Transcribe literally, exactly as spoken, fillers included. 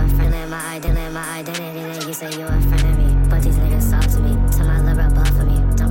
a friend of my identity, my identity, then you say you a friend of me. But these niggas talk to me, to my little bro, buffer me.